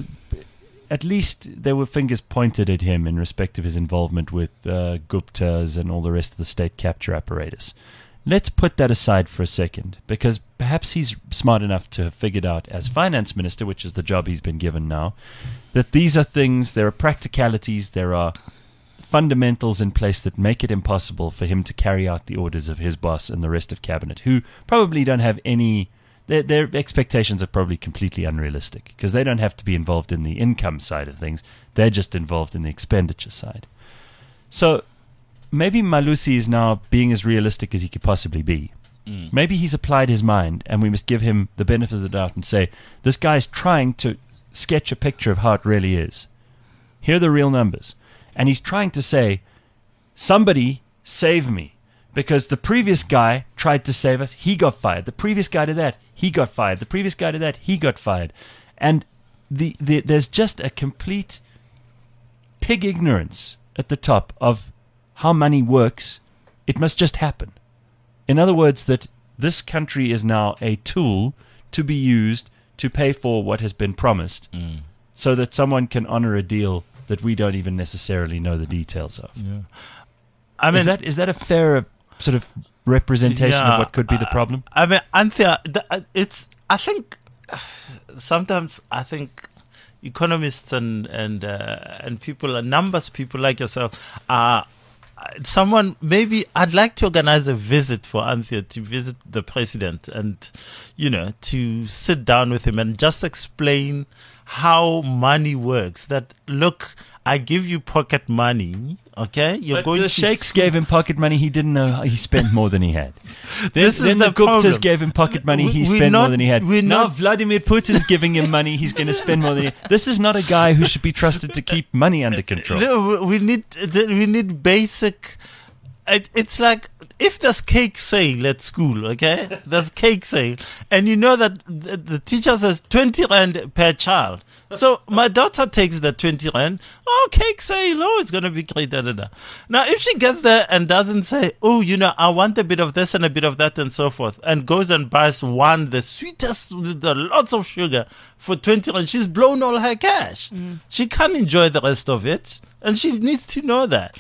at least there were fingers pointed at him in respect of his involvement with Guptas and all the rest of the state capture apparatus. Let's put that aside for a second, because perhaps he's smart enough to have figured out as finance minister, which is the job he's been given now, that these are things, there are practicalities, there are fundamentals in place that make it impossible for him to carry out the orders of his boss and the rest of cabinet, who probably don't have any, their expectations are probably completely unrealistic, because they don't have to be involved in the income side of things, they're just involved in the expenditure side. So maybe Malusi is now being as realistic as he could possibly be. Maybe he's applied his mind, and we must give him the benefit of the doubt and say, this guy's trying to sketch a picture of how it really is. Here are the real numbers. And he's trying to say, somebody save me. Because the previous guy tried to save us, he got fired. The previous guy did that, he got fired. The previous guy did that, he got fired. And there's just a complete pig ignorance at the top of how money works. It must just happen. In other words, that this country is now a tool to be used to pay for what has been promised, so that someone can honor a deal that we don't even necessarily know the details of. Yeah. I mean, is that a fair sort of representation of what could be the problem? I mean, Anthea, I think sometimes economists and people and numbers people like yourself are someone. Maybe I'd like to organize a visit for Anthea to visit the president and to sit down with him and just explain how money works. That, look, I give you pocket money, okay? You're but going the to sheikhs gave him pocket money. He didn't know he spent more than he had. Then the the problem. Guptas gave him pocket money. He spent more than he had. Now Vladimir Putin's giving him money. He's going to spend more than he had. This is not a guy who should be trusted to keep money under control. No, we need basic. It's like if there's cake sale at school, okay? There's cake sale, and you know that the teacher says 20 rand per child. So my daughter takes the 20 rand. Oh, cake sale. Oh, it's gonna be great. Da, da, da. Now, if she gets there and doesn't say, oh, I want a bit of this and a bit of that and so forth, and goes and buys the sweetest with lots of sugar for 20 rand, she's blown all her cash. She can't enjoy the rest of it, and she needs to know that.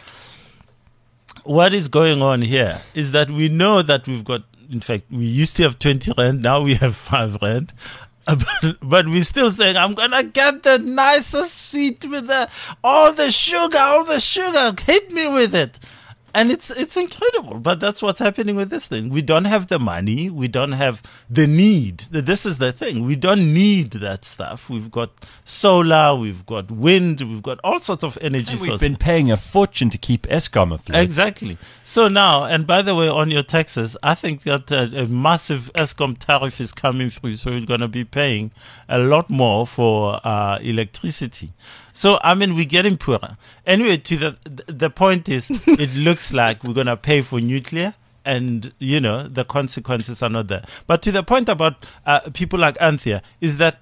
What is going on here is that we know that we've got, in fact, we used to have 20 rand, now we have 5 rand. But we're still saying, I'm going to get the nicest sweet with all the sugar, hit me with it. And it's incredible, but that's what's happening with this thing. We don't have the money. We don't have the need. This is the thing. We don't need that stuff. We've got solar, we've got wind, we've got all sorts of energy sources. We've been paying a fortune to keep Eskom afloat. Exactly. So now, and by the way, on your taxes, I think that a massive Eskom tariff is coming through, so we're going to be paying a lot more for electricity. So, I mean, we're getting poorer. Anyway, to the point is, it looks like we're going to pay for nuclear and, the consequences are not there. But to the point about people like Anthea, is that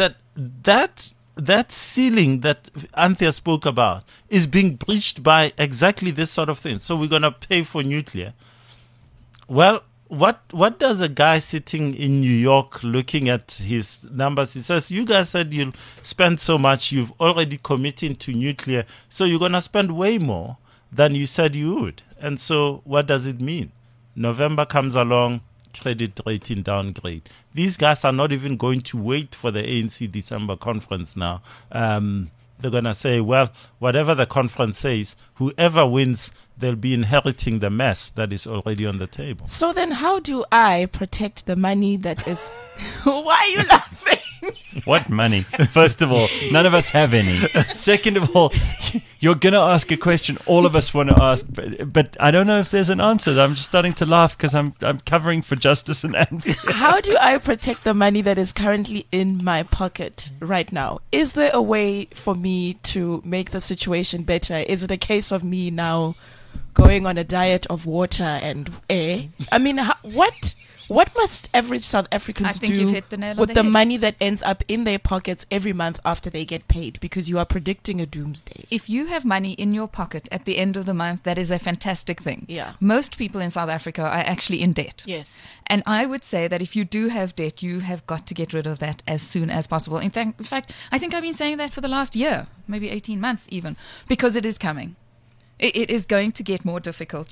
ceiling that Anthea spoke about is being breached by exactly this sort of thing. So we're going to pay for nuclear. Well, what does a guy sitting in New York looking at his numbers? He says, you guys said you'll spend so much, you've already committed to nuclear, so you're going to spend way more than you said you would. And so what does it mean? November comes along, credit rating downgrade. These guys are not even going to wait for the ANC December conference now. They're going to say, well, whatever the conference says, whoever wins, they'll be inheriting the mess that is already on the table. So then how do I protect the money that is... Why are you laughing? What money? First of all, none of us have any. Second of all, you're going to ask a question all of us want to ask, but I don't know if there's an answer. I'm just starting to laugh because I'm covering for Justice and Anthony. How do I protect the money that is currently in my pocket right now? Is there a way for me to make the situation better? Is it a case of me now going on a diet of water and air? I mean, what must average South Africans do with the money that ends up in their pockets every month after they get paid? Because you are predicting a doomsday. If you have money in your pocket at the end of the month, that is a fantastic thing. Yeah. Most people in South Africa are actually in debt. Yes. And I would say that if you do have debt, you have got to get rid of that as soon as possible. In fact, I think I've been saying that for the last year, maybe 18 months even, because it is coming. It is going to get more difficult.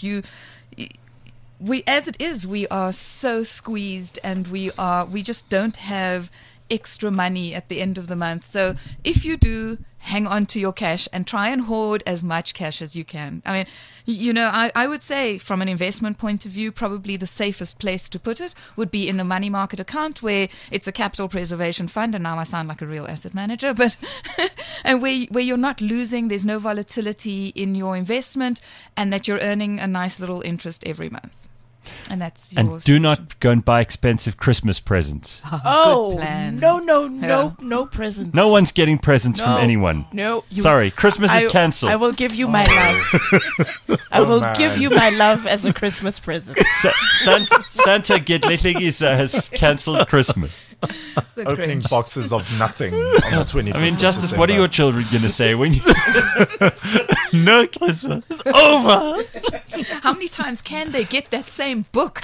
As it is, we are so squeezed, and we just don't have extra money at the end of the month. So if you do, hang on to your cash and try and hoard as much cash as you can. I mean, I would say from an investment point of view, probably the safest place to put it would be in a money market account where it's a capital preservation fund. And now I sound like a real asset manager, but and where you're not losing, there's no volatility in your investment, and that you're earning a nice little interest every month. And that's your And do not go and buy expensive Christmas presents. Oh, good plan. No presents. No one's getting presents from anyone. No. Sorry, Christmas is cancelled. I will give you my love. I will give you my love as a Christmas present. Santa Gedletlingisa has cancelled Christmas. Opening boxes of nothing on the 25th. I mean, Justice, what are your children going to say when you... No Christmas. It's over. How many times can they get that same book?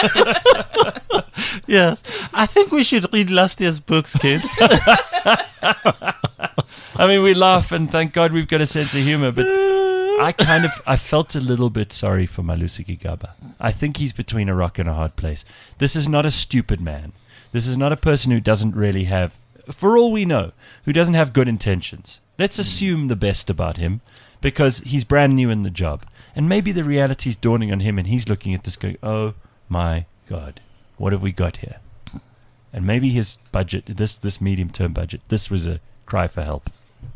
Yes. I think we should read last year's books, kids. I mean, we laugh and thank God we've got a sense of humor, but I felt a little bit sorry for Malusi Gigaba. I think he's between a rock and a hard place. This is not a stupid man. This is not a person who doesn't really have, for all we know, who doesn't have good intentions. Let's assume the best about him because he's brand new in the job. And maybe the reality is dawning on him and he's looking at this going, oh my God, what have we got here? And maybe his budget, this medium-term budget, this was a cry for help.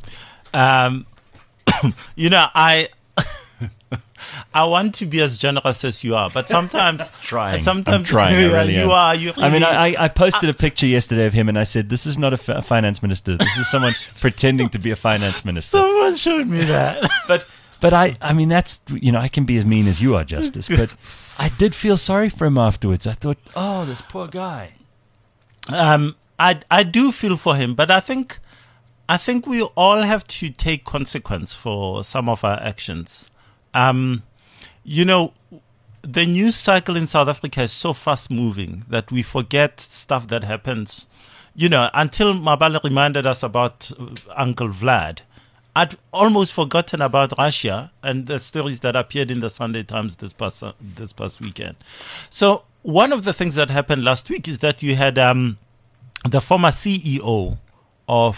I want to be as generous as you are, but sometimes I'm trying. I really am. You are. You really, I mean, I posted a picture yesterday of him, and I said, "This is not a finance minister. This is someone pretending to be a finance minister." Someone showed me that. But I mean, that's I can be as mean as you are, Justice. But I did feel sorry for him afterwards. I thought, oh, this poor guy. I do feel for him, but I think we all have to take consequence for some of our actions. The news cycle in South Africa is so fast moving that we forget stuff that happens. Until Mabala reminded us about Uncle Vlad, I'd almost forgotten about Russia and the stories that appeared in the Sunday Times this past weekend. So one of the things that happened last week is that you had the former CEO of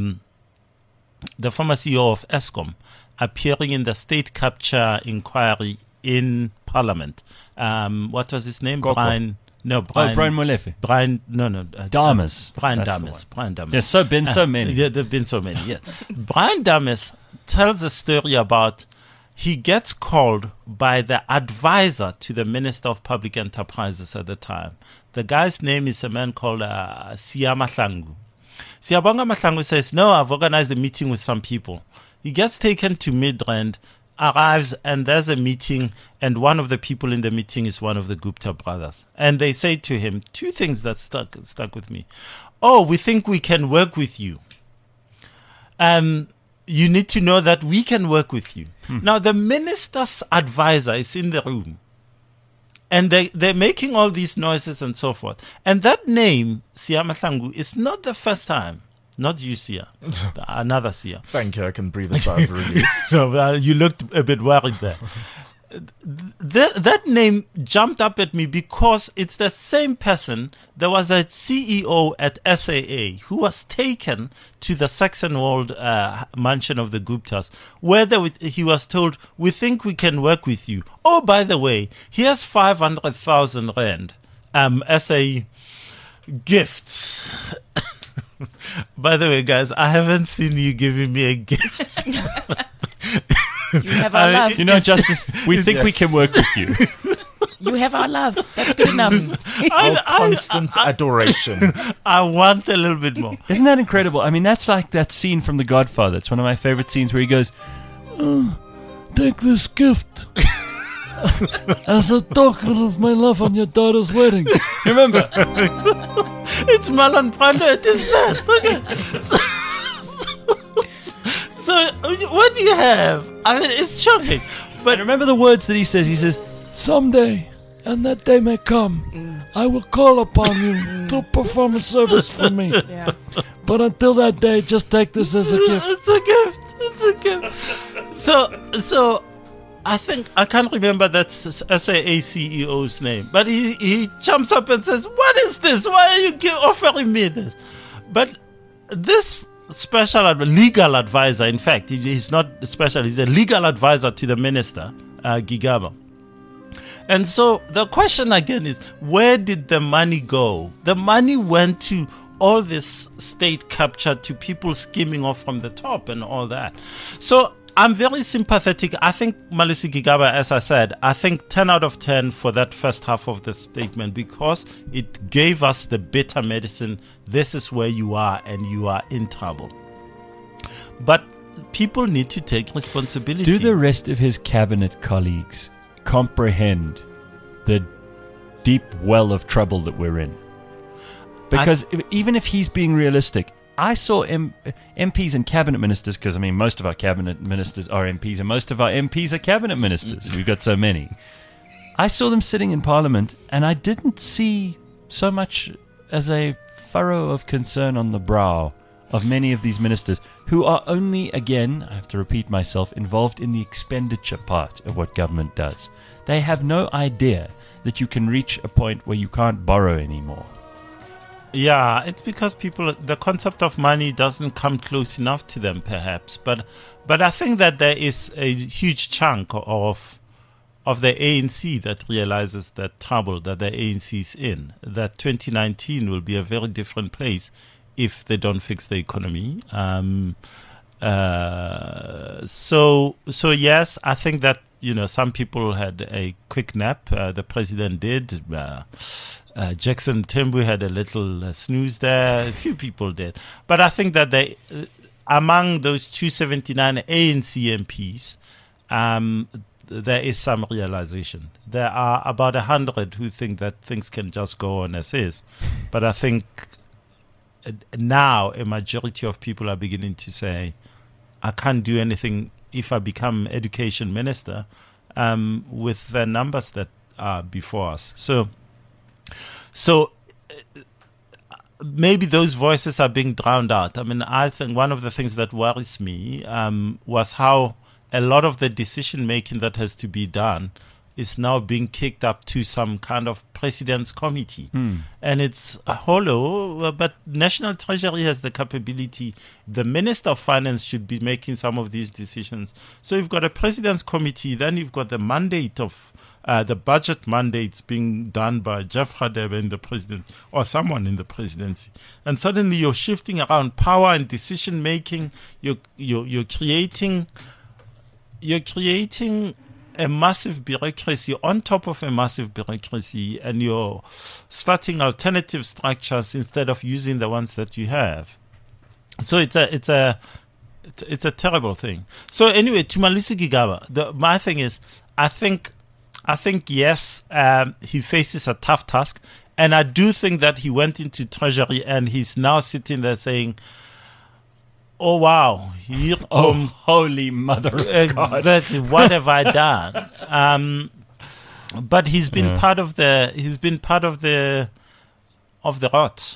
Eskom appearing in the state capture inquiry in Parliament. What was his name? Brian Molefe. Dames. Brian Dames. Yes, been so many. Yeah, there've been so many. Yeah. Brian Dames tells a story about he gets called by the advisor to the Minister of Public Enterprises at the time. The guy's name is a man called Siya Mahlangu. Siyabonga Mahlangu says, no, I've organized a meeting with some people. He gets taken to Midrand, arrives, and there's a meeting, and one of the people in the meeting is one of the Gupta brothers. And they say to him, two things that stuck with me. Oh, we think we can work with you. You need to know that we can work with you. Now, the minister's advisor is in the room. And they're making all these noises and so forth. And that name, Siya Mahlangu, is not the first time. Not you, Siya. Another Siya. Thank you. I can breathe a sigh of relief. No, you looked a bit worried there. that name jumped up at me because it's the same person. There was a CEO at SAA who was taken to the Saxonwold mansion of the Guptas, where he was told, "We think we can work with you. Oh, by the way, here's 500,000 rand as a gift." By the way, guys, I haven't seen you giving me a gift. You have our love. You know, Justice, we think we can work with you. You have our love. That's good enough. Our constant adoration. I want a little bit more. Isn't that incredible? I mean, that's like that scene from The Godfather. It's one of my favorite scenes where he goes, "Take this gift as a token of my love on your daughter's wedding." Remember? It's Marlon Brando at his best. Okay. So, what do you have? I mean, it's shocking. But remember the words that he says. He says, "Someday, and that day may come, I will call upon you to perform a service for me. Yeah. But until that day, just take this as a gift." It's a gift. It's a gift. So I think I can't remember that SAA CEO's name, but he jumps up and says, "What is this? Why are you offering me this?" But this legal advisor, in fact, he's not special, he's a legal advisor to the minister, Gigaba. And so the question again is, where did the money go? The money went to all this state capture, to people skimming off from the top and all that. So I'm very sympathetic. I think Malusi Gigaba, as I said, I think 10 out of 10 for that first half of the statement, because it gave us the bitter medicine. This is where you are and you are in trouble. But people need to take responsibility. Do the rest of his cabinet colleagues comprehend the deep well of trouble that we're in? Because even if he's being realistic, I saw MPs and cabinet ministers, because I mean most of our cabinet ministers are MPs and most of our MPs are cabinet ministers. We've got so many. I saw them sitting in Parliament and I didn't see so much as a furrow of concern on the brow of many of these ministers who are only, again, I have to repeat myself, involved in the expenditure part of what government does. They have no idea that you can reach a point where you can't borrow anymore. Yeah, it's because the concept of money doesn't come close enough to them, perhaps. But I think that there is a huge chunk of the ANC that realizes that trouble that the ANC is in. That 2019 will be a very different place if they don't fix the economy. So yes, I think that some people had a quick nap. The president did. Jackson Tembu had a little snooze there. A few people did. But I think that among those 279 ANC MPs, there is some realization. There are about 100 who think that things can just go on as is. But I think now a majority of people are beginning to say, I can't do anything if I become education minister with the numbers that are before us. So maybe those voices are being drowned out. I mean, I think one of the things that worries me was how a lot of the decision making that has to be done is now being kicked up to some kind of president's committee. And it's hollow, but National Treasury has the capability. The Minister of Finance should be making some of these decisions. So you've got a president's committee, then you've got the mandate of the budget mandates being done by Jeff Radebe in the president or someone in the presidency, and suddenly you're shifting around power and decision making. You're creating a massive bureaucracy on top of a massive bureaucracy, and you're starting alternative structures instead of using the ones that you have. So it's a terrible thing. So anyway, to Malusi Gigaba, my thing is, I think yes, he faces a tough task, and I do think that he went into Treasury and he's now sitting there saying, "Oh wow, holy mother of God. Exactly, what have I done?" But he's been part of the rot,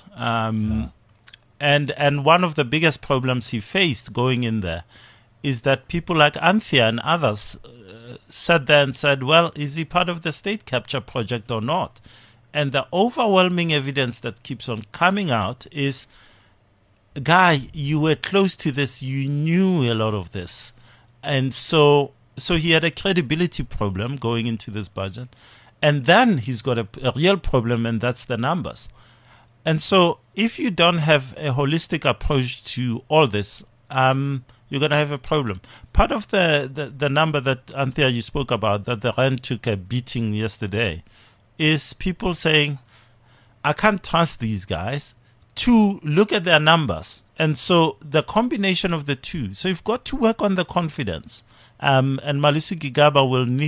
and one of the biggest problems he faced going in there is that people like Anthea and others sat there and said, well, is he part of the state capture project or not? And the overwhelming evidence that keeps on coming out is, Guy, you were close to this, you knew a lot of this. And so he had a credibility problem going into this budget. And then he's got a real problem, and that's the numbers. And so if you don't have a holistic approach to all this, you're going to have a problem. Part of the number that, Anthea, you spoke about, that the rand took a beating yesterday, is people saying, I can't trust these guys to look at their numbers. And so the combination of the two. So you've got to work on the confidence. And Malusi Gigaba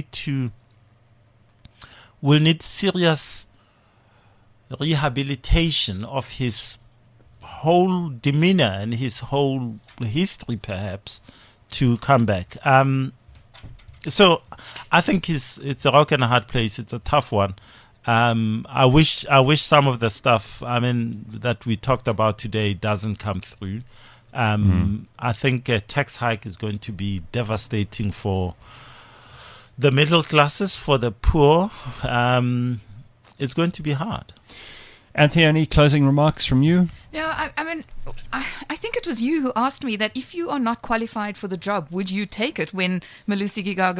will need serious rehabilitation of his whole demeanor and his whole history, perhaps, to come back. So I think it's a rock and a hard place. It's a tough one. I wish some of the stuff, that we talked about today doesn't come through. I think a tax hike is going to be devastating for the middle classes, for the poor. It's going to be hard. Anthea, any closing remarks from you? Yeah, I think it was you who asked me that if you are not qualified for the job, would you take it when Malusi Gigaba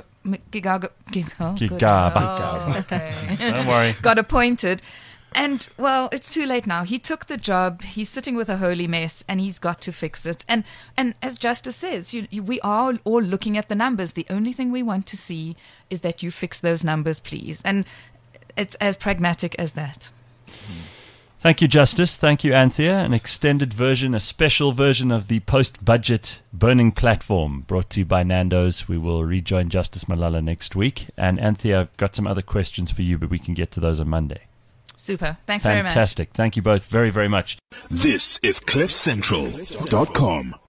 Don't worry. got appointed? And, well, it's too late now. He took the job. He's sitting with a holy mess, and he's got to fix it. And as Justice says, we are all looking at the numbers. The only thing we want to see is that you fix those numbers, please. And it's as pragmatic as that. Thank you, Justice. Thank you, Anthea. An extended version, a special version of the post-budget burning platform brought to you by Nando's. We will rejoin Justice Malala next week. And Anthea, I've got some other questions for you, but we can get to those on Monday. Super. Thanks very much. Fantastic. Thank you both very, very much. This is CliffCentral.com.